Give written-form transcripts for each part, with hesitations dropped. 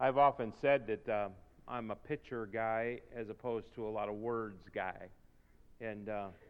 I've often said that I'm a picture guy as opposed to a lot of words guy, and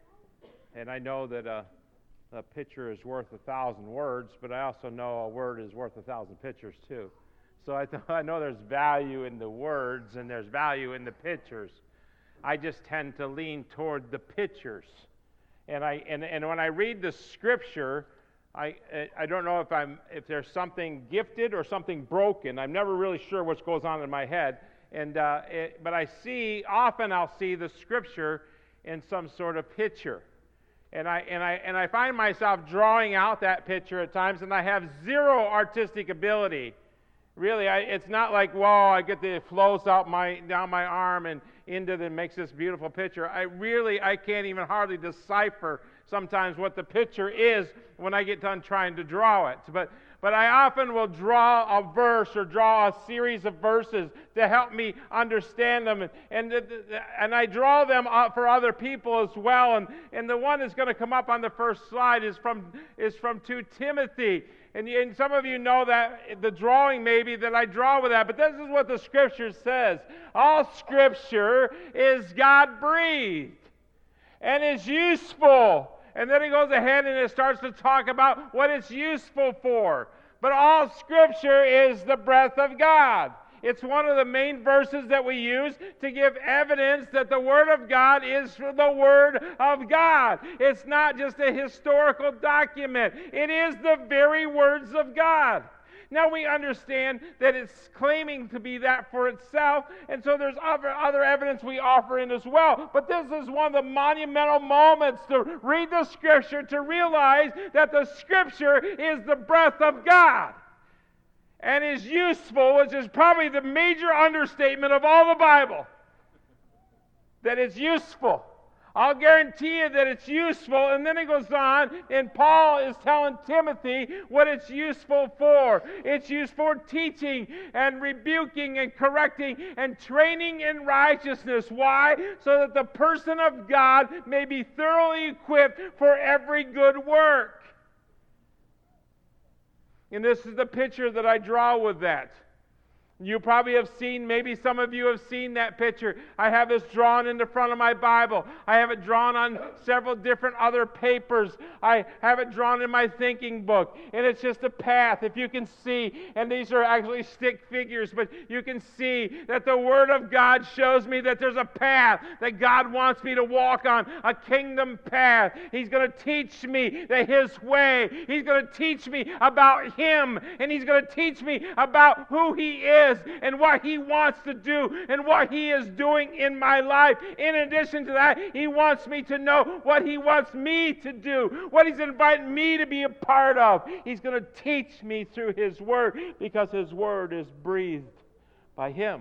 I know that a picture is worth 1,000 words, but I also know a word is worth 1,000 pictures too. So I know there's value in the words and there's value in the pictures. I just tend to lean toward the pictures, and when I read the Scripture, I don't know if there's something gifted or something broken. I'm never really sure what goes on in my head, but I'll see the Scripture in some sort of picture, and I find myself drawing out that picture at times, and I have zero artistic ability. Really, it's not like, whoa, it flows out down my arm and makes this beautiful picture. I can't even hardly decipher sometimes what the picture is when I get done trying to draw it. But I often will draw a verse or draw a series of verses to help me understand them, and I draw them up for other people as well. And the one that's going to come up on the first slide is from 2 Timothy. And some of you know that the drawing maybe that I draw with that, but this is what the Scripture says. All Scripture is God-breathed and is useful. And then he goes ahead and it starts to talk about what it's useful for. But all Scripture is the breath of God. It's one of the main verses that we use to give evidence that the Word of God is the Word of God. It's not just a historical document. It is the very words of God. Now we understand that it's claiming to be that for itself, and so there's other evidence we offer in as well. But this is one of the monumental moments to read the Scripture, to realize that the Scripture is the breath of God and is useful, which is probably the major understatement of all the Bible. That it's useful. I'll guarantee you that it's useful. And then it goes on, and Paul is telling Timothy what it's useful for. It's used for teaching and rebuking and correcting and training in righteousness. Why? So that the person of God may be thoroughly equipped for every good work. And this is the picture that I draw with that. You probably have seen, maybe some of you have seen that picture. I have this drawn in the front of my Bible. I have it drawn on several different other papers. I have it drawn in my thinking book. And it's just a path, if you can see. And these are actually stick figures, but you can see that the Word of God shows me that there's a path that God wants me to walk on, a kingdom path. He's going to teach me His way. He's going to teach me about Him. And He's going to teach me about who He is and what He wants to do and what He is doing in my life. In addition to that, He wants me to know what He wants me to do, what He's inviting me to be a part of. He's going to teach me through His Word because His Word is breathed by Him.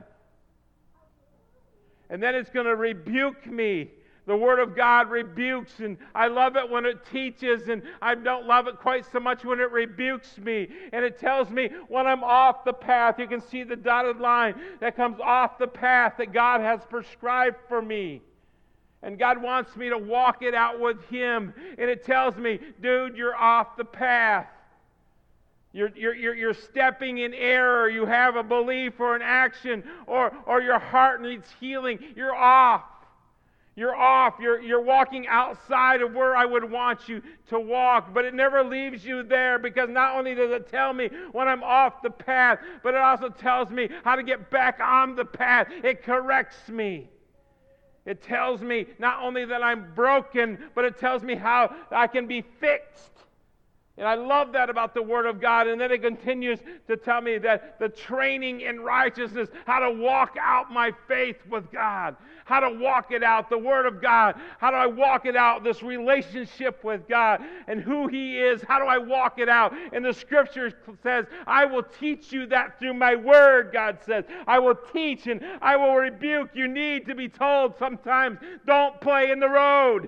And then it's going to rebuke me. The Word of God rebukes, and I love it when it teaches, and I don't love it quite so much when it rebukes me. And it tells me when I'm off the path. You can see the dotted line that comes off the path that God has prescribed for me. And God wants me to walk it out with Him. And it tells me, dude, you're off the path. You're stepping in error. You have a belief or an action, or your heart needs healing. You're off. You're off. You're walking outside of where I would want you to walk. But it never leaves you there, because not only does it tell me when I'm off the path, but it also tells me how to get back on the path. It corrects me. It tells me not only that I'm broken, but it tells me how I can be fixed. And I love that about the Word of God. And then it continues to tell me that the training in righteousness, how to walk out my faith with God, how to walk it out, the Word of God. How do I walk it out, this relationship with God and who He is? How do I walk it out? And the Scripture says, I will teach you that through my Word, God says. I will teach and I will rebuke. You need to be told sometimes, don't play in the road.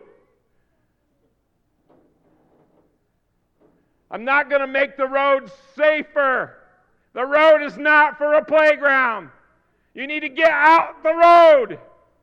I'm not going to make the road safer. The road is not for a playground. You need to get out the road.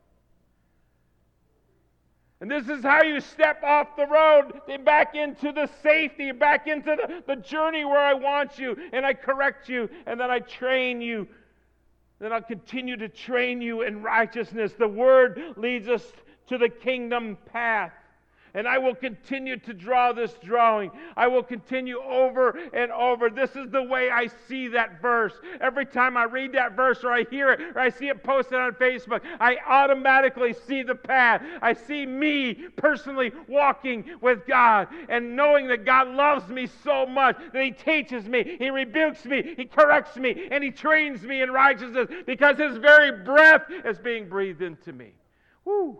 And this is how you step off the road back into the safety, back into the journey where I want you, and I correct you, and then I train you Then I'll continue to train you in righteousness. The Word leads us to the kingdom path. And I will continue to draw this drawing. I will continue over and over. This is the way I see that verse. Every time I read that verse or I hear it or I see it posted on Facebook, I automatically see the path. I see me personally walking with God and knowing that God loves me so much that He teaches me, He rebukes me, He corrects me, and He trains me in righteousness because His very breath is being breathed into me. Woo!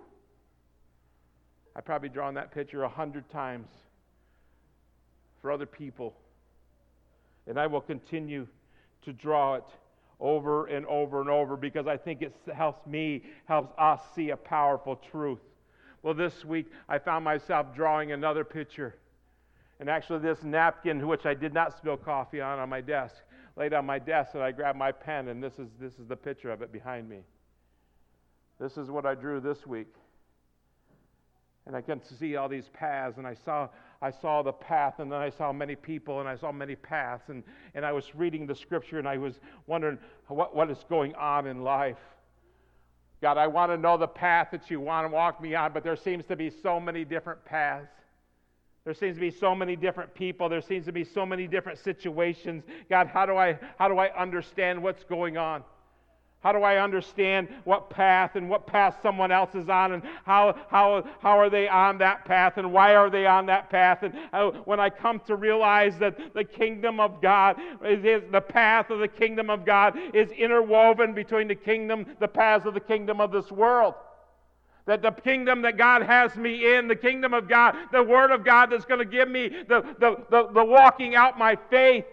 I've probably drawn that picture 100 times for other people. And I will continue to draw it over and over and over because I think it helps us see a powerful truth. Well, this week I found myself drawing another picture. And actually this napkin, which I did not spill coffee on my desk, laid on my desk, and I grabbed my pen, and this is the picture of it behind me. This is what I drew this week. And I can see all these paths, and I saw the path, and then I saw many people, and I saw many paths, and I was reading the Scripture, and I was wondering what is going on in life. God, I want to know the path that you want to walk me on, but there seems to be so many different paths. There seems to be so many different people. There seems to be so many different situations. God, how do I understand what's going on? How do I understand what path someone else is on, and how are they on that path, and why are they on that path? And when I come to realize that the kingdom of God the path of the kingdom of God is interwoven between the paths of the kingdom of this world. That the kingdom that God has me in, the kingdom of God, the Word of God that's going to give me the walking out my faith,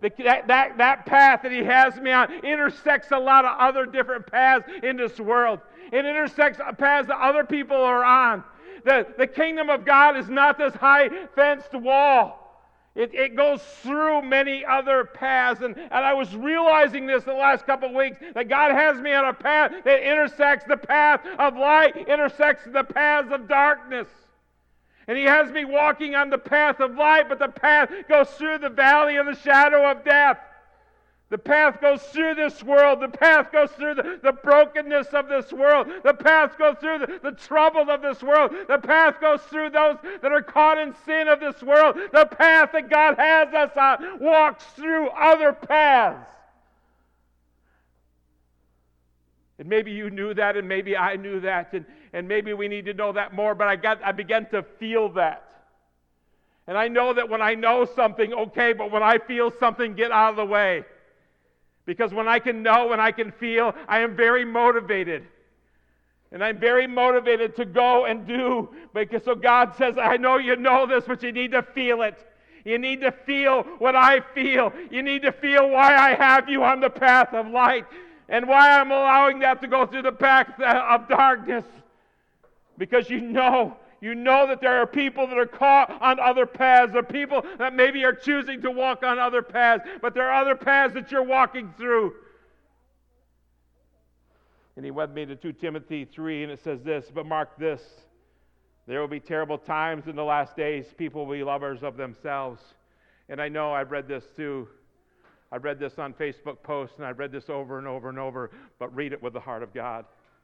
that path that He has me on intersects a lot of other different paths in this world. It intersects paths that other people are on. The kingdom of God is not this high fenced wall. It goes through many other paths. And I was realizing this the last couple of weeks, that God has me on a path that intersects the path of light, intersects the paths of darkness. And He has me walking on the path of light, but the path goes through the valley of the shadow of death. The path goes through this world. The path goes through the brokenness of this world. The path goes through the trouble of this world. The path goes through those that are caught in sin of this world. The path that God has us on walks through other paths. And maybe you knew that, and maybe I knew that, and maybe we need to know that more, but I began to feel that. And I know that when I know something, okay, but when I feel something, get out of the way. Because when I can know and I can feel, I am very motivated. And I'm very motivated to go and do. Because so God says, I know you know this, but you need to feel it. You need to feel what I feel. You need to feel why I have you on the path of light. And why I'm allowing that to go through the path of darkness. Because you know that there are people that are caught on other paths. There are people that maybe are choosing to walk on other paths. But there are other paths that you're walking through. And he led me to 2 Timothy 3, and it says this, but mark this. There will be terrible times in the last days. People will be lovers of themselves. And I know I've read this too. I read this on Facebook posts, and I read this over and over and over, but read it with the heart of God.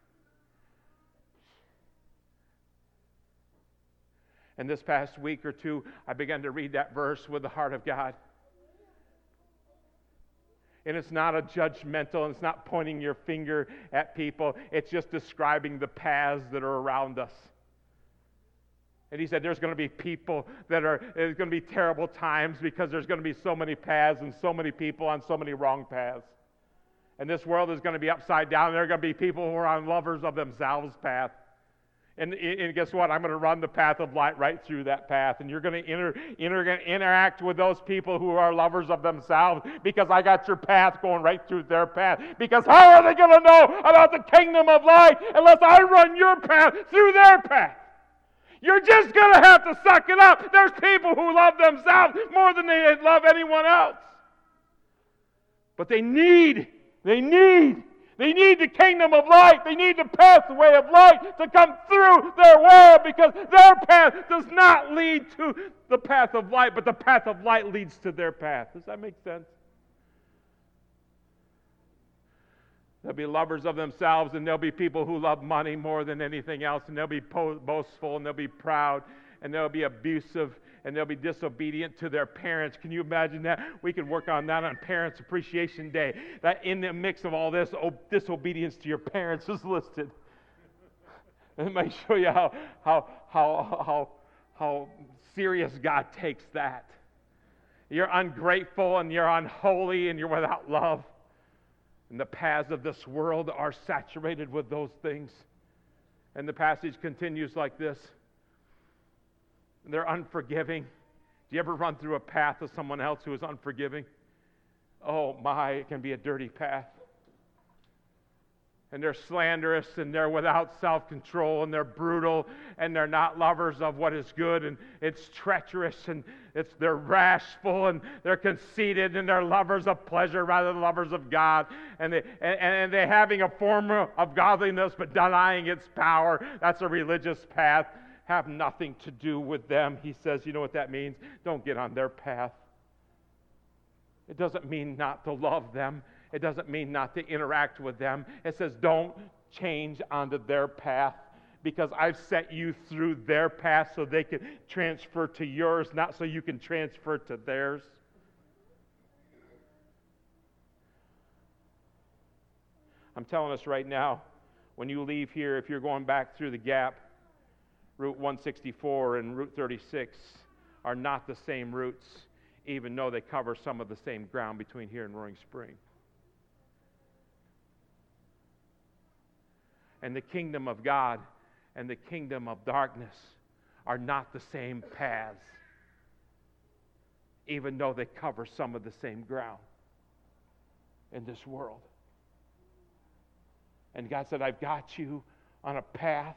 And this past week or two, I began to read that verse with the heart of God. And it's not a judgmental, and it's not pointing your finger at people. It's just describing the paths that are around us. And he said there's going to be people there's going to be terrible times because there's going to be so many paths and so many people on so many wrong paths. And this world is going to be upside down. There are going to be people who are on lovers of themselves path. And guess what? I'm going to run the path of light right through that path. And you're going to interact with those people who are lovers of themselves because I got your path going right through their path. Because how are they going to know about the kingdom of light unless I run your path through their path? You're just going to have to suck it up. There's people who love themselves more than they love anyone else. But they need the kingdom of light. They need the pathway of light to come through their world because their path does not lead to the path of light, but the path of light leads to their path. Does that make sense? They'll be lovers of themselves, and there'll be people who love money more than anything else, and they'll be boastful, and they'll be proud, and they'll be abusive, and they'll be disobedient to their parents. Can you imagine that? We could work on that on Parents Appreciation Day. That in the mix of all this, disobedience to your parents is listed. And it might show you how serious God takes that. You're ungrateful, and you're unholy, and you're without love. And the paths of this world are saturated with those things. And the passage continues like this. They're unforgiving. Do you ever run through a path of someone else who is unforgiving? Oh my, it can be a dirty path. And they're slanderous, and they're without self-control, and they're brutal, and they're not lovers of what is good, and it's treacherous, and they're rashful, and they're conceited, and they're lovers of pleasure rather than lovers of God, and they're having a form of godliness but denying its power. That's a religious path. Have nothing to do with them. He says, you know what that means? Don't get on their path. It doesn't mean not to love them. It doesn't mean not to interact with them. It says don't change onto their path, because I've set you through their path so they can transfer to yours, not so you can transfer to theirs. I'm telling us right now, when you leave here, if you're going back through the gap, Route 164 and Route 36 are not the same routes, even though they cover some of the same ground between here and Roaring Spring. And the kingdom of God and the kingdom of darkness are not the same paths, even though they cover some of the same ground in this world. And God said, I've got you on a path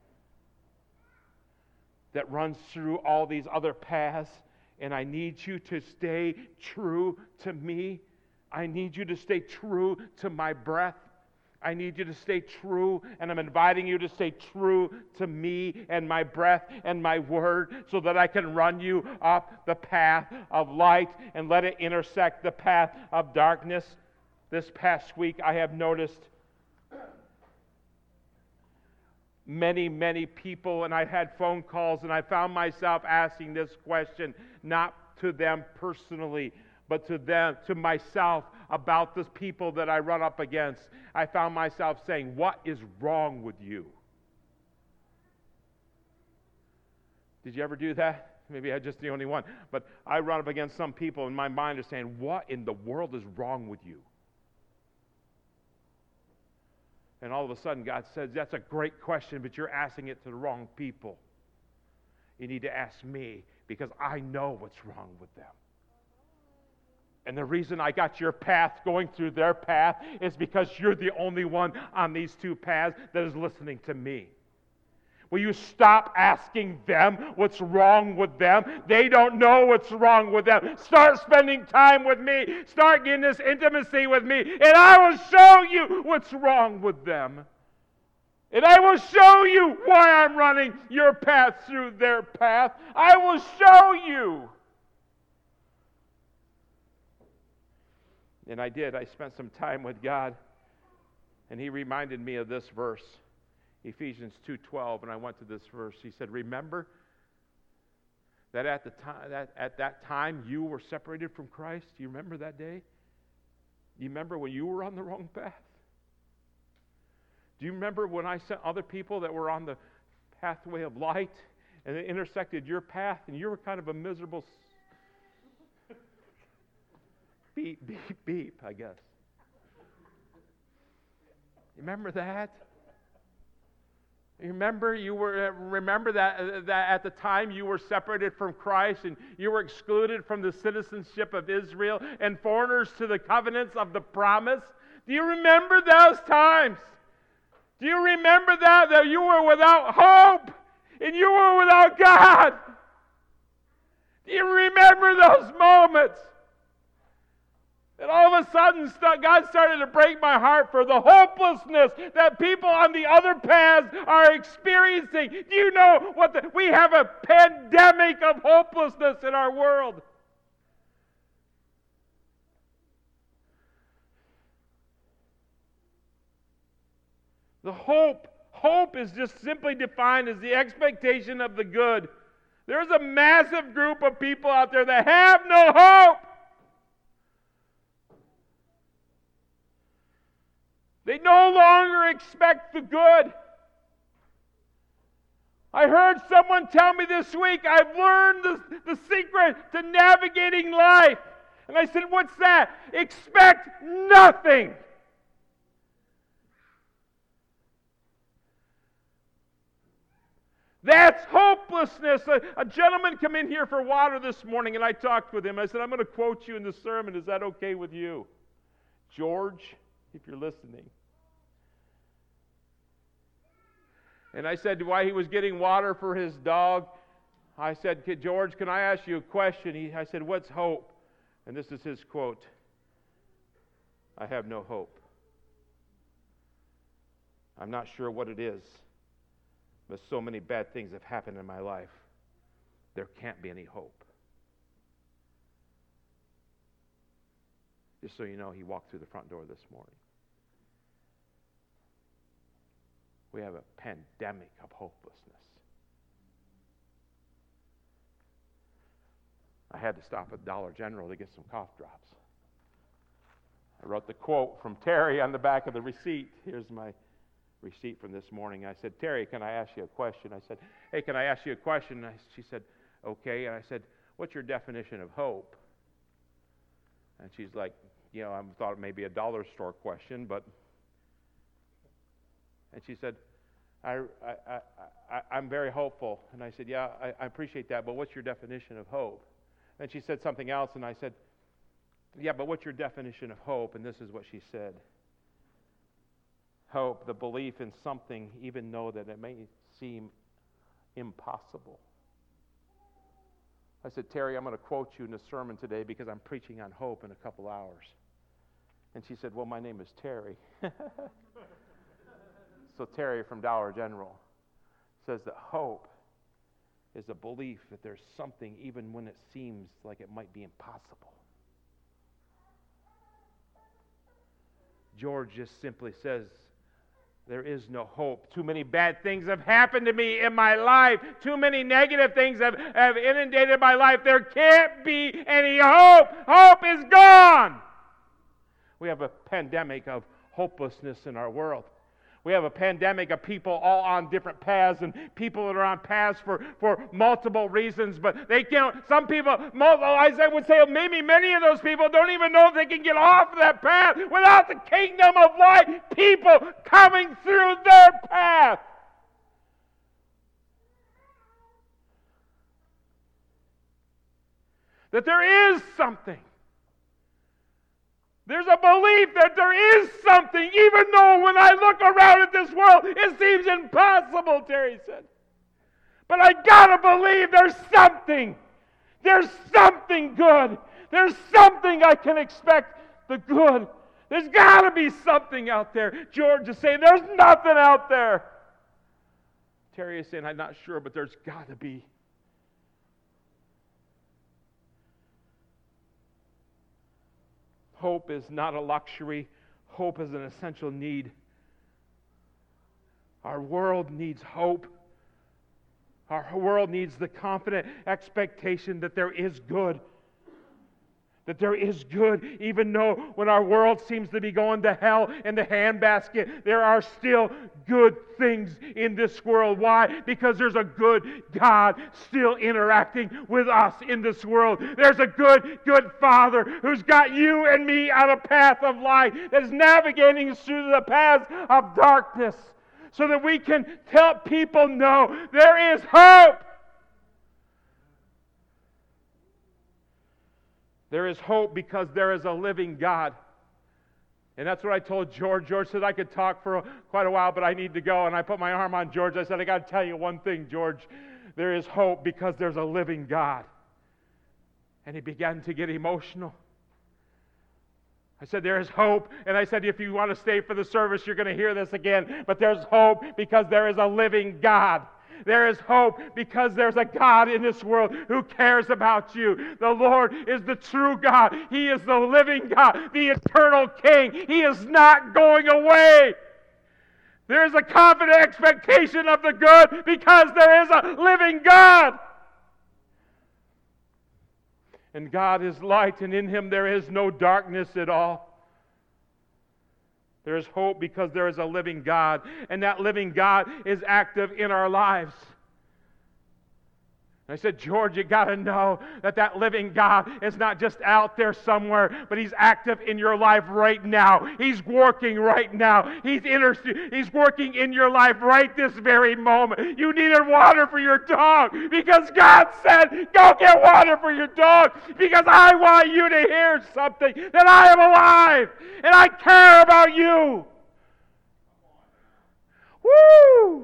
that runs through all these other paths, and I need you to stay true to me. I need you to stay true to my breath. I need you to stay true, and I'm inviting you to stay true to me and my breath and my word, so that I can run you up the path of light and let it intersect the path of darkness. This past week I have noticed many people, and I've had phone calls, and I found myself asking this question, not to them personally, but to myself, about the people that I run up against. I found myself saying, what is wrong with you? Did you ever do that? Maybe I'm just the only one. But I run up against some people, and my mind is saying, what in the world is wrong with you? And all of a sudden God says, that's a great question, but you're asking it to the wrong people. You need to ask me, because I know what's wrong with them. And the reason I got your path going through their path is because you're the only one on these two paths that is listening to me. Will you stop asking them what's wrong with them? They don't know what's wrong with them. Start spending time with me. Start getting this intimacy with me, and I will show you what's wrong with them. And I will show you why I'm running your path through their path. I will show you. And I did. I spent some time with God, and He reminded me of this verse, Ephesians 2:12, and I went to this verse. He said, remember that at that time you were separated from Christ? Do you remember that day? Do you remember when you were on the wrong path? Do you remember when I sent other people that were on the pathway of light, and they intersected your path, and you were kind of a miserable beep, beep, beep, I guess. You remember that? Remember that at the time you were separated from Christ, and you were excluded from the citizenship of Israel and foreigners to the covenants of the promise? Do you remember those times? Do you remember that you were without hope and you were without God? Do you remember those moments? And all of a sudden, God started to break my heart for the hopelessness that people on the other paths are experiencing. Do you know we have a pandemic of hopelessness in our world? The hope is just simply defined as the expectation of the good. There's a massive group of people out there that have no hope. They no longer expect the good. I heard someone tell me this week, I've learned the secret to navigating life. And I said, what's that? Expect nothing. That's hopelessness. A gentleman came in here for water this morning, and I talked with him. I said, I'm going to quote you in the sermon. Is that okay with you? George, if you're listening. And I said why he was getting water for his dog. I said, George, can I ask you a question? I said, what's hope? And this is his quote. I have no hope. I'm not sure what it is, but so many bad things have happened in my life. There can't be any hope. Just so you know, he walked through the front door this morning. We have a pandemic of hopelessness. I had to stop at Dollar General to get some cough drops. I wrote the quote from Terry on the back of the receipt. Here's my receipt from this morning. I said, Terry, can I ask you a question? I said, hey, can I ask you a question? She said, okay. And I said, what's your definition of hope? And she's like, I thought it may be a dollar store question, but... And she said, I'm very hopeful. And I said, yeah, I appreciate that, but what's your definition of hope? And she said something else, and I said, yeah, but what's your definition of hope? And this is what she said. Hope, the belief in something, even though that it may seem impossible. I said, Terry, I'm going to quote you in the sermon today because I'm preaching on hope in a couple hours. And she said, well, my name is Terry. So Terry from Dollar General says that hope is a belief that there's something even when it seems like it might be impossible. George just simply says, there is no hope. Too many bad things have happened to me in my life. Too many negative things have inundated my life. There can't be any hope. Hope is gone. We have a pandemic of hopelessness in our world. We have a pandemic of people all on different paths, and people that are on paths for multiple reasons, but they can't. Some people, I would say maybe many of those people don't even know if they can get off of that path without the kingdom of light, people coming through their path. That there is something. There's a belief that there is something, even though when I look around at this world, it seems impossible, Terry said. But I gotta believe there's something. There's something good. There's something I can expect the good. There's gotta be something out there. George is saying, there's nothing out there. Terry is saying, I'm not sure, but there's gotta be. Hope is not a luxury. Hope is an essential need. Our world needs hope. Our world needs the confident expectation that there is good. That there is good, even though when our world seems to be going to hell in the handbasket, there are still good things in this world. Why? Because there's a good God still interacting with us in this world. There's a good Father who's got you and me on a path of light that is navigating us through the paths of darkness so that we can help people know there is hope. There is hope because there is a living God. And that's what I told George. George said I could talk for quite a while, but I need to go. And I put my arm on George. I said, I got to tell you one thing, George. There is hope because there's a living God. And he began to get emotional. I said, there is hope. And I said, if you want to stay for the service, you're going to hear this again. But there's hope because there is a living God. There is hope because there's a God in this world who cares about you. The Lord is the true God. He is the living God, the eternal King. He is not going away. There is a confident expectation of the good because there is a living God. And God is light, and in Him there is no darkness at all. There is hope because there is a living God, and that living God is active in our lives. I said, George, you got to know that that living God is not just out there somewhere, but He's active in your life right now. He's working right now. He's working in your life right this very moment. You needed water for your dog because God said, go get water for your dog because I want you to hear something, that I am alive and I care about you. Woo!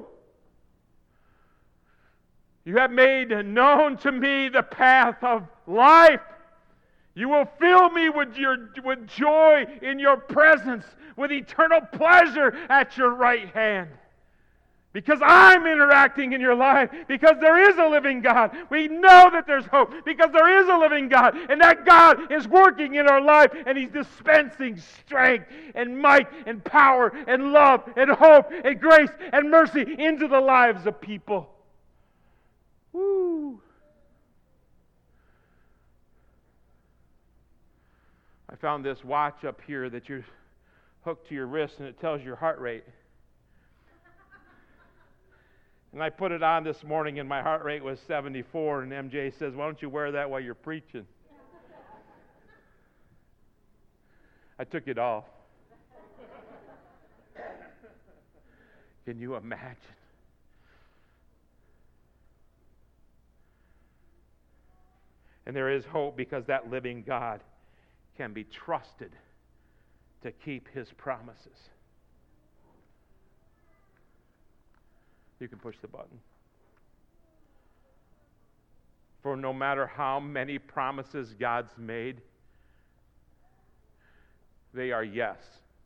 You have made known to me the path of life. You will fill me with joy in your presence, with eternal pleasure at your right hand. Because I'm interacting in your life, because there is a living God. We know that there's hope, because there is a living God, and that God is working in our life, and He's dispensing strength and might and power and love and hope and grace and mercy into the lives of people. Woo. I found this watch up here that you hook to your wrist, and it tells your heart rate. And I put it on this morning, and my heart rate was 74, and MJ says, why don't you wear that while you're preaching? I took it off. Can you imagine? And there is hope because that living God can be trusted to keep His promises. You can push the button. For no matter how many promises God's made, they are yes.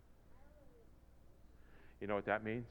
You know what that means?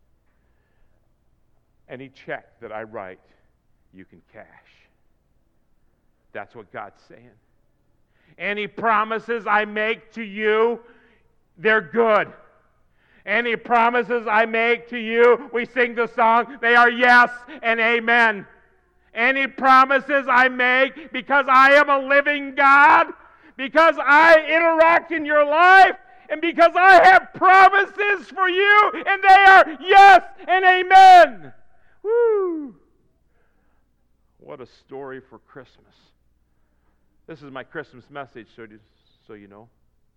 Any check that I write, you can cash. That's what God's saying. Any promises I make to you, they're good. Any promises I make to you, we sing the song, they are yes and amen. Any promises I make, because I am a living God, because I interact in your life, and because I have promises for you, and they are yes and amen. Woo! What a story for Christmas. This is my Christmas message, so you know.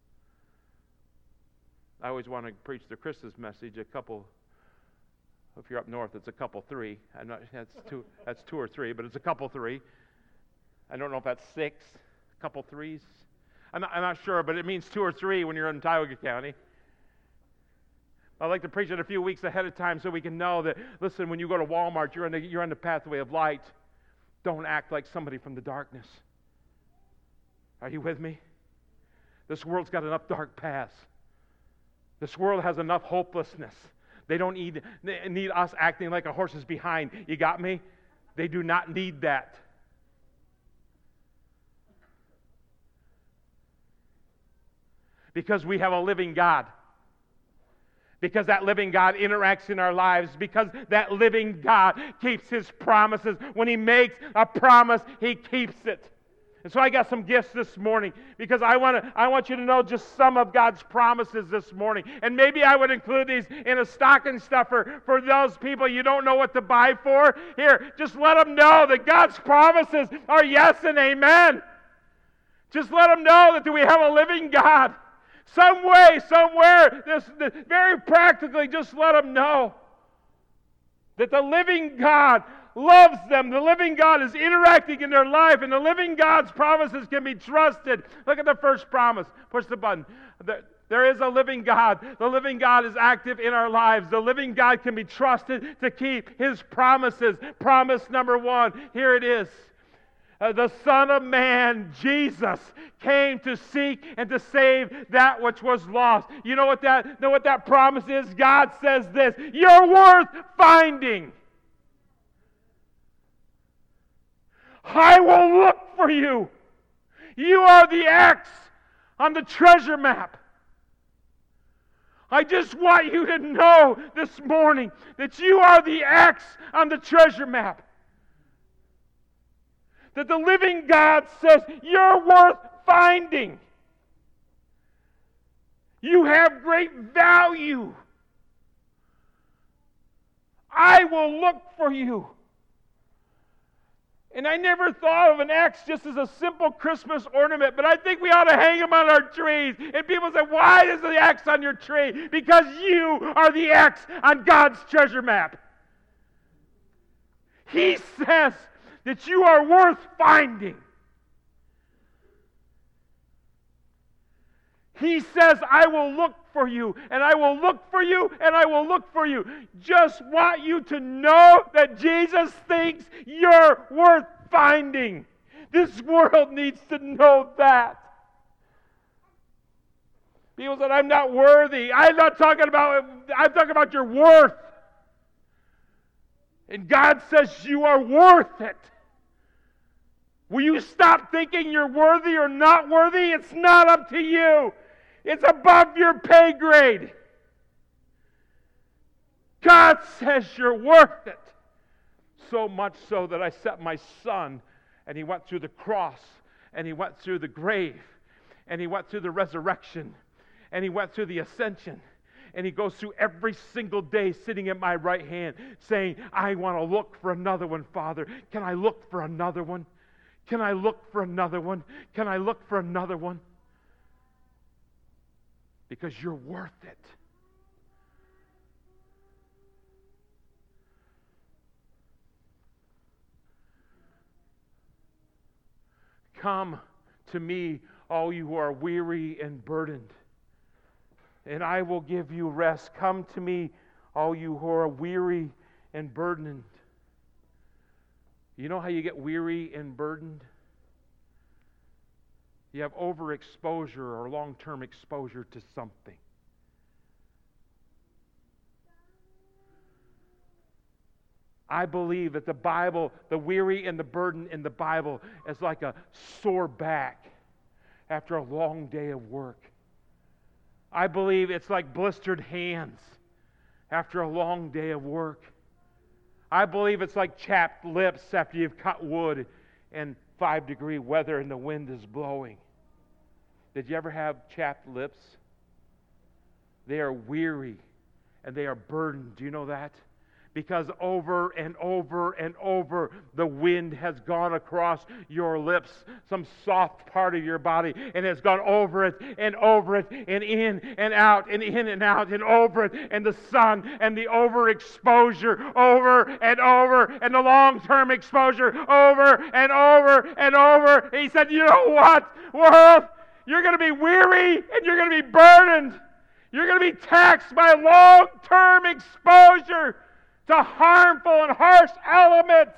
I always want to preach the Christmas message if you're up north, it's a couple three. That's two or three, but it's a couple three. I don't know if that's six, a couple threes. I'm not sure, but it means two or three when you're in Tioga County. I like to preach it a few weeks ahead of time so we can know that, listen, when you go to Walmart, you're on the pathway of light. Don't act like somebody from the darkness. Are you with me? This world's got enough dark paths. This world has enough hopelessness. They don't need us acting like a horse is behind. You got me? They do not need that. Because we have a living God. Because that living God interacts in our lives. Because that living God keeps His promises. When He makes a promise, He keeps it. And so I got some gifts this morning because I want you to know just some of God's promises this morning. And maybe I would include these in a stocking stuffer for those people you don't know what to buy for. Here, just let them know that God's promises are yes and amen. Just let them know that we have a living God. Some way, somewhere, very practically, just let them know that the living God loves them. The living God is interacting in their life, and the living God's promises can be trusted. Look at the first promise. Push the button. There is a living God. The living God is active in our lives. The living God can be trusted to keep His promises. Promise number one, here it is. The Son of Man, Jesus, came to seek and to save that which was lost. You know what that promise is? God says this, you're worth finding. I will look for you. You are the X on the treasure map. I just want you to know this morning that you are the X on the treasure map. That the living God says you're worth finding. You have great value. I will look for you. And I never thought of an X just as a simple Christmas ornament, but I think we ought to hang them on our trees. And people say, why is the X on your tree? Because you are the X on God's treasure map. He says that you are worth finding. He says, I will look for you, and I will look for you, and I will look for you. Just want you to know that Jesus thinks you're worth finding. This world needs to know that. People said, I'm not worthy. I'm talking about your worth. And God says you are worth it. Will you stop thinking you're worthy or not worthy? It's not up to you. It's above your pay grade. God says you're worth it. So much so that I set my son, and he went through the cross, and he went through the grave, and he went through the resurrection, and he went through the ascension. And he goes through every single day sitting at my right hand saying, I want to look for another one, Father. Can I look for another one? Can I look for another one? Can I look for another one? Because you're worth it. Come to me, all you who are weary and burdened, and I will give you rest. Come to me, all you who are weary and burdened. You know how you get weary and burdened? You have overexposure or long-term exposure to something. I believe that the Bible, the weary and the burden in the Bible, is like a sore back after a long day of work. I believe it's like blistered hands after a long day of work. I believe it's like chapped lips after you've cut wood in 5-degree weather and the wind is blowing. Did you ever have chapped lips? They are weary and they are burdened. Do you know that? Because over and over and over, the wind has gone across your lips, some soft part of your body, and has gone over it, and in and out, and in and out, and over it, and the sun, and the overexposure, over, and the long-term exposure, over, and over. And he said, you know what, world? You're going to be weary, and you're going to be burdened. You're going to be taxed by long-term exposure to harmful and harsh elements.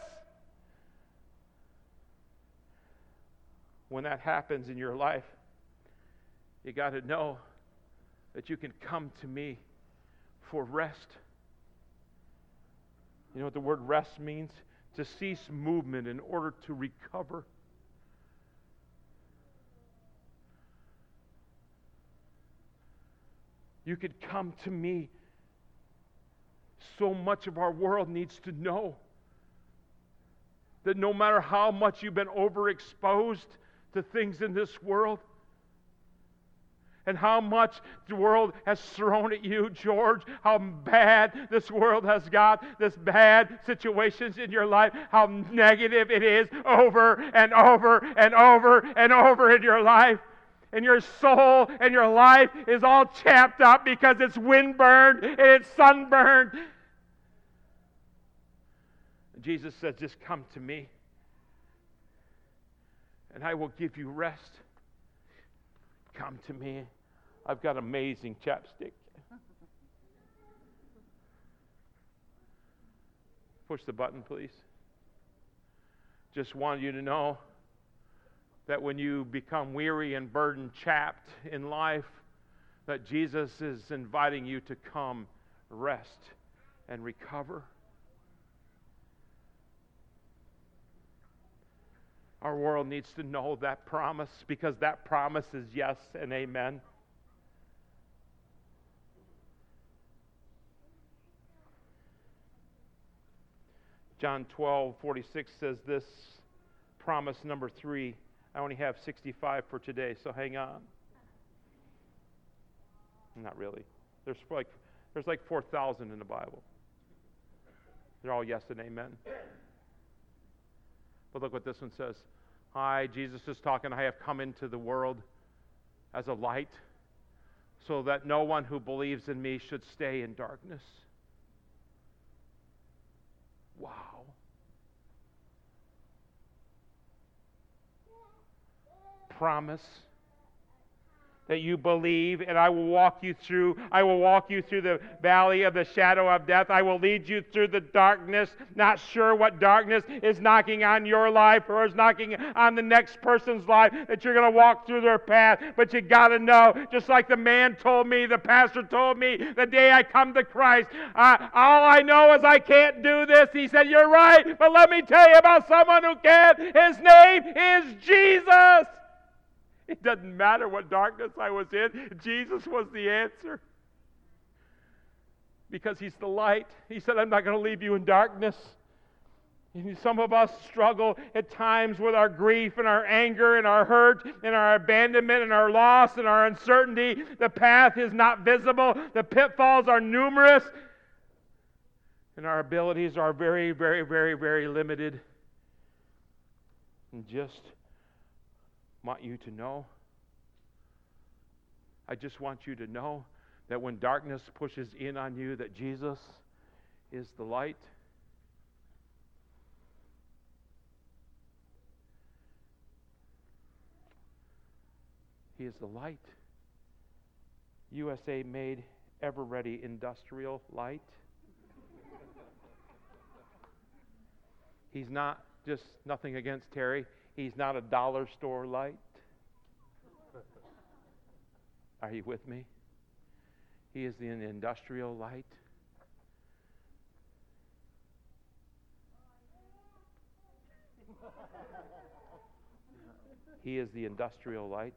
When that happens in your life, you got to know that you can come to me for rest. You know what the word rest means? To cease movement in order to recover. You could come to me. So much of our world needs to know that no matter how much you've been overexposed to things in this world, and how much the world has thrown at you, George, how bad this world has got, this bad situations in your life, how negative it is over and over and over and over in your life. And your soul and your life is all chapped up because it's windburned and it's sunburned. Jesus says, just come to me, and I will give you rest. Come to me. I've got amazing chapstick. Push the button, please. Just want you to know that when you become weary and burdened, chapped in life, that Jesus is inviting you to come rest and recover. Our world needs to know that promise, because that promise is yes and amen. John 12:46 says this, promise number 3. I only have 65 for today, so hang on. Not really. There's like 4,000 in the Bible. They're all yes and amen. But look what this one says. Hi, Jesus is talking. I have come into the world as a light, so that no one who believes in me should stay in darkness. Wow. Promise that you believe, and I will walk you through the valley of the shadow of death. I will lead you through the darkness, not sure what darkness is knocking on your life or is knocking on the next person's life, that you're going to walk through their path. But you got to know, just like the man told me, the pastor told me the day I come to Christ, all I know is I can't do this. He said, you're right, but let me tell you about someone who can. His name is Jesus. It doesn't matter what darkness I was in. Jesus was the answer. Because He's the light. He said, I'm not going to leave you in darkness. And some of us struggle at times with our grief and our anger and our hurt and our abandonment and our loss and our uncertainty. The path is not visible. The pitfalls are numerous. And our abilities are very, very, very, very limited. And just want you to know, I just want you to know that when darkness pushes in on you, that Jesus is the light. He is the light. USA made, ever ready industrial light. He's not just, nothing against Terry, He's not a dollar store light. Are you with me? He is the industrial light. He is the industrial light.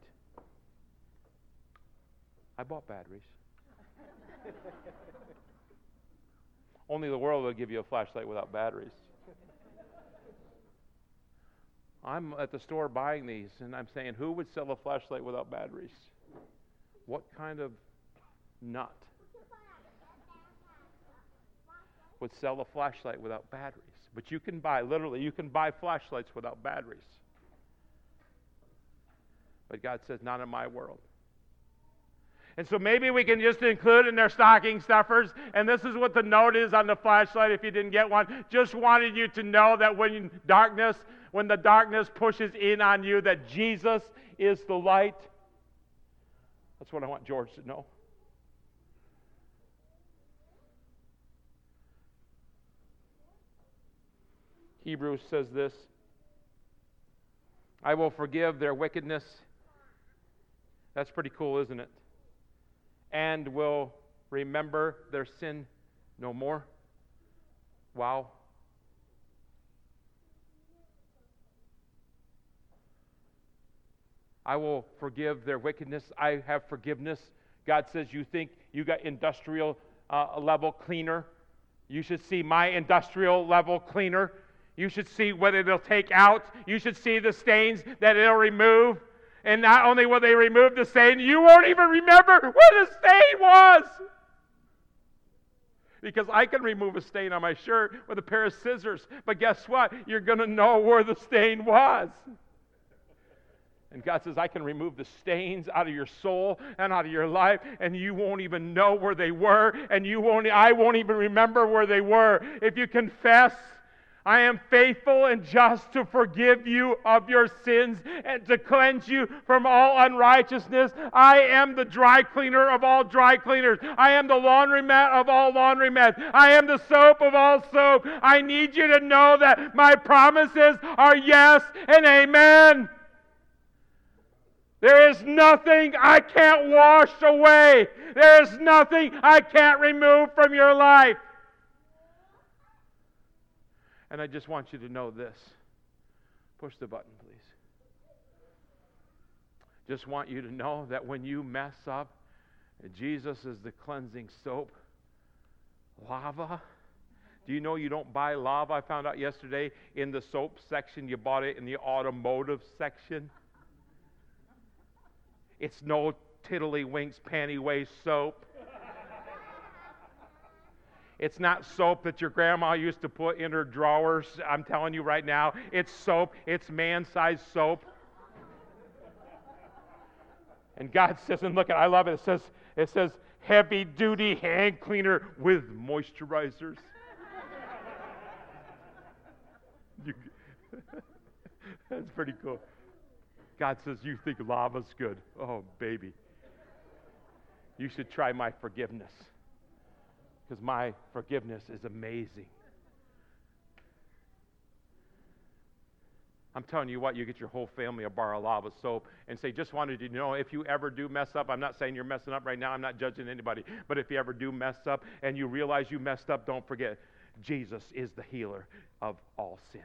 I bought batteries. Only the world will give you a flashlight without batteries. I'm at the store buying these, and I'm saying, who would sell a flashlight without batteries? What kind of nut would sell a flashlight without batteries? But you can buy flashlights without batteries. But God says, not in my world. And so maybe we can just include in their stocking stuffers, and this is what the note is on the flashlight if you didn't get one. Just wanted you to know that when the darkness pushes in on you, that Jesus is the light. That's what I want George to know. Hebrews says this, I will forgive their wickedness. That's pretty cool, isn't it? And will remember their sin no more. Wow. I will forgive their wickedness. I have forgiveness. God says, you think you got industrial level cleaner? You should see my industrial level cleaner. You should see what it'll take out. You should see the stains that it'll remove. And not only will they remove the stain, you won't even remember where the stain was. Because I can remove a stain on my shirt with a pair of scissors. But guess what? You're going to know where the stain was. And God says, I can remove the stains out of your soul and out of your life, and you won't even know where they were, and I won't even remember where they were. If you confess, I am faithful and just to forgive you of your sins and to cleanse you from all unrighteousness. I am the dry cleaner of all dry cleaners. I am the laundromat of all laundromats. I am the soap of all soap. I need you to know that my promises are yes and amen. There is nothing I can't wash away. There is nothing I can't remove from your life. And I just want you to know this. Push the button, please. Just want you to know that when you mess up, Jesus is the cleansing soap, lava Do you know you don't buy lava? I found out yesterday in the soap section. You bought it in the automotive section. It's no tiddlywinks pantywaist soap. It's not soap that your grandma used to put in her drawers. I'm telling you right now, it's soap. It's man-sized soap. And God says, and look, I love it. It says heavy-duty hand cleaner with moisturizers. That's pretty cool. God says, you think lava's good. Oh, baby. You should try my forgiveness. Because my forgiveness is amazing. I'm telling you what, you get your whole family a bar of lava soap and say, just wanted you to know, if you ever do mess up, I'm not saying you're messing up right now, I'm not judging anybody, but if you ever do mess up and you realize you messed up, don't forget, Jesus is the healer of all sins.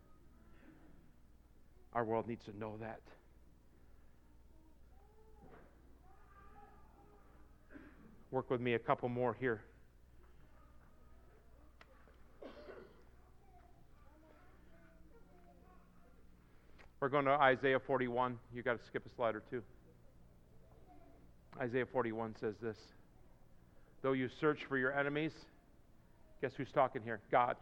Our world needs to know that. Work with me a couple more here. We're going to Isaiah 41. You got to skip a slide or two. Isaiah 41 says this. Though you search for your enemies, guess who's talking here? God.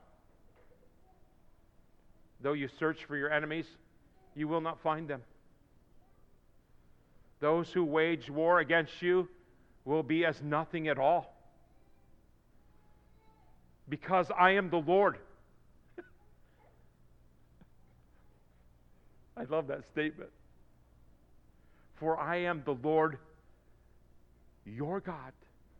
Though you search for your enemies, you will not find them. Those who wage war against you will be as nothing at all. Because I am the Lord. I love that statement. For I am the Lord, your God.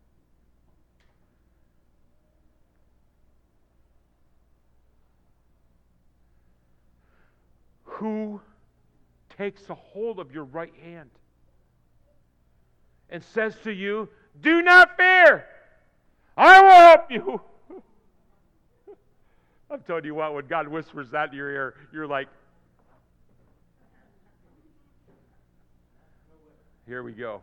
Who takes a hold of your right hand and says to you, do not fear, I will help you. I'm telling you what, when God whispers that in your ear, you're like, here we go.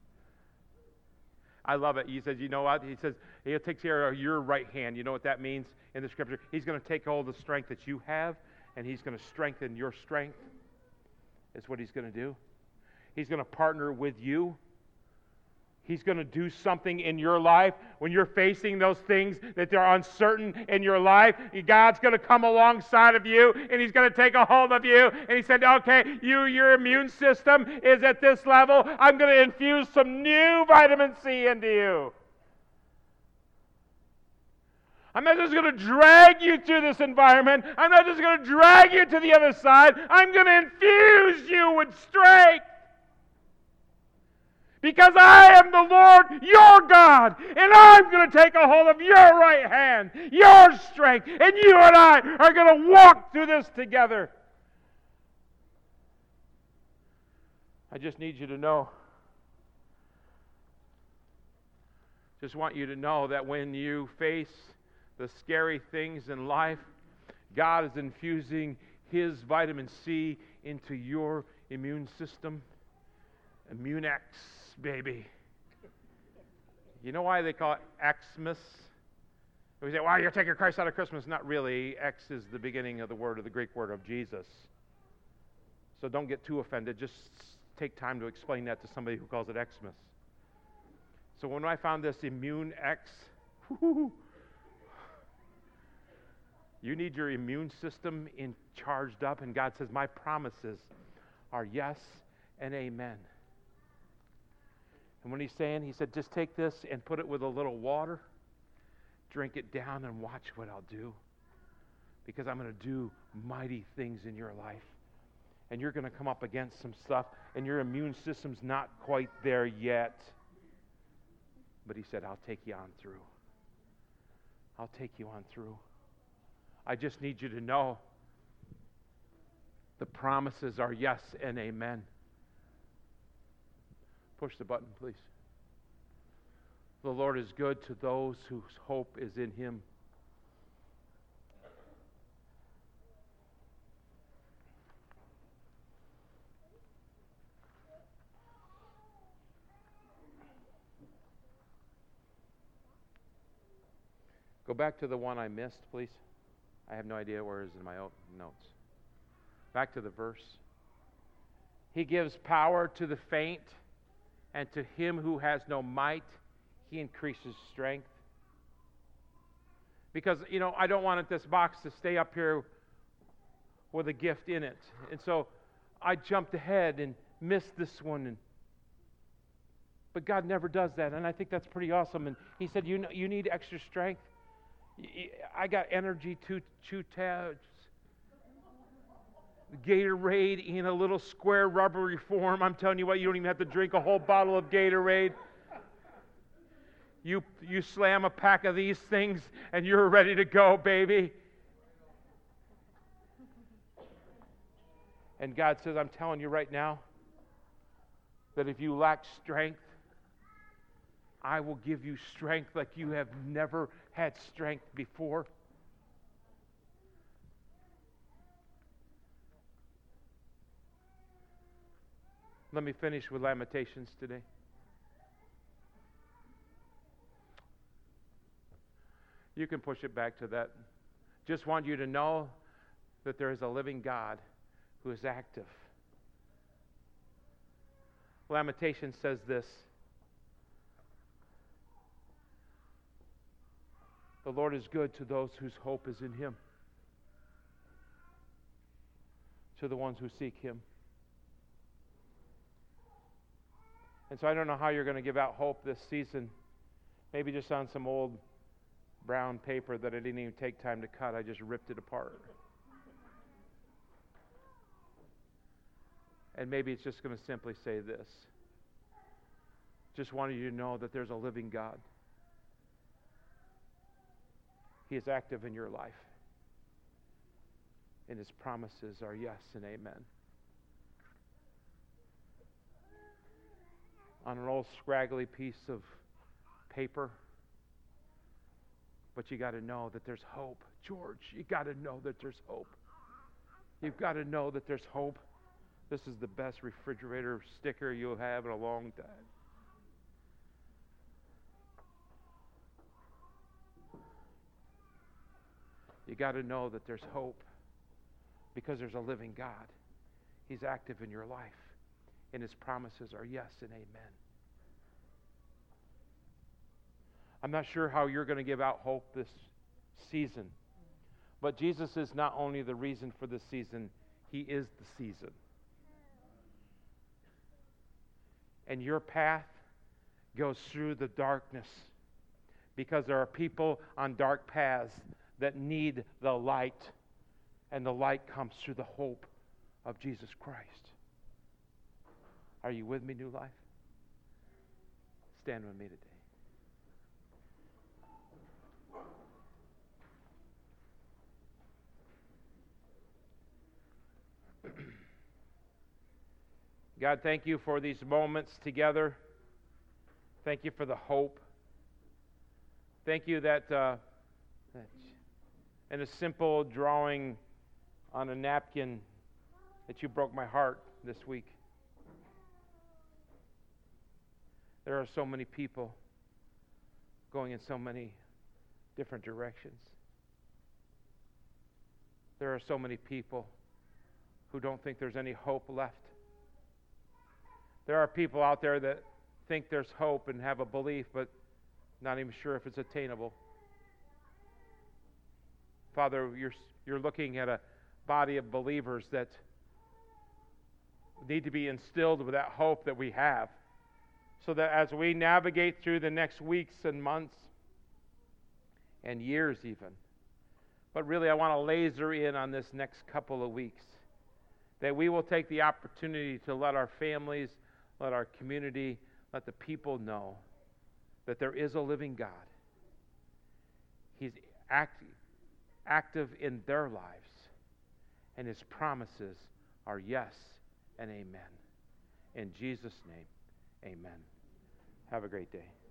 I love it. He says, you know what? He says, He'll take care of your right hand. You know what that means in the Scripture? He's going to take all the strength that you have, and He's going to strengthen your strength. That's what He's going to do. He's going to partner with you. He's going to do something in your life when you're facing those things that they're uncertain in your life. God's going to come alongside of you, and He's going to take a hold of you. And He said, okay, your immune system is at this level. I'm going to infuse some new vitamin C into you. I'm not just going to drag you through this environment. I'm not just going to drag you to the other side. I'm going to infuse you with strength. Because I am the Lord, your God, and I'm going to take a hold of your right hand, your strength, and you and I are going to walk through this together. I just need you to know, just want you to know that when you face the scary things in life, God is infusing His vitamin C into your immune system. Immunex, baby. You know why they call it Xmas? We say, well, you're taking Christ out of Christmas. Not really. X is the beginning of the word, of the Greek word of Jesus. So don't get too offended. Just take time to explain that to somebody who calls it Xmas. So when I found this Immune X, you need your immune system charged up, and God says, my promises are yes and amen. And when He's saying, He said, just take this and put it with a little water, drink it down, and watch what I'll do. Because I'm going to do mighty things in your life. And you're going to come up against some stuff, and your immune system's not quite there yet. But He said, I'll take you on through. I'll take you on through. I just need you to know the promises are yes and amen. Push the button, please. The Lord is good to those whose hope is in Him. Go back to the one I missed, please. I have no idea where it is in my notes. Back to the verse. He gives power to the faint, and to him who has no might, he increases strength. Because, I don't want this box to stay up here with a gift in it. And so I jumped ahead and missed this one. But God never does that, and I think that's pretty awesome. And he said, you need extra strength. I got energy to chew tabs. Gatorade in a little square rubbery form. I'm telling you what, you don't even have to drink a whole bottle of Gatorade. You slam a pack of these things and you're ready to go, baby. And God says, I'm telling you right now that if you lack strength, I will give you strength like you have never had strength before. Let me finish with Lamentations today. You can push it back to that. Just want you to know that there is a living God who is active. Lamentations says this: the Lord is good to those whose hope is in Him, to the ones who seek Him. And so I don't know how you're going to give out hope this season. Maybe just on some old brown paper that I didn't even take time to cut. I just ripped it apart. And maybe it's just going to simply say this: just wanted you to know that there's a living God. He is active in your life. And His promises are yes and amen. On an old scraggly piece of paper. But you got to know that there's hope. George, you got to know that there's hope. You've got to know that there's hope. This is the best refrigerator sticker you'll have in a long time. You got to know that there's hope because there's a living God. He's active in your life, and His promises are yes and amen. I'm not sure how you're going to give out hope this season, but Jesus is not only the reason for this season, He is the season. And your path goes through the darkness because there are people on dark paths that need the light, and the light comes through the hope of Jesus Christ. Are you with me, New Life? Stand with me today. God, thank you for these moments together. Thank you for the hope. Thank you that in a simple drawing on a napkin that you broke my heart this week. There are so many people going in so many different directions. There are so many people who don't think there's any hope left. There are people out there that think there's hope and have a belief, but not even sure if it's attainable. Father, you're looking at a body of believers that need to be instilled with that hope that we have, so that as we navigate through the next weeks and months and years even, but really I want to laser in on this next couple of weeks, that we will take the opportunity to let our families, let our community, let the people know that there is a living God. He's active in their lives, and His promises are yes and amen. In Jesus' name, amen. Have a great day.